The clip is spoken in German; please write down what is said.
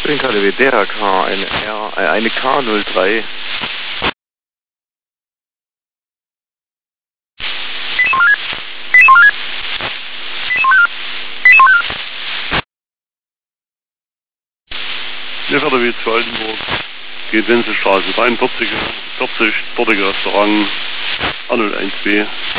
Catering KDW DRK, eine K03. Neferder wie zu Altenburg, geht Wenzelstraße 43, dortige Restaurant A01B.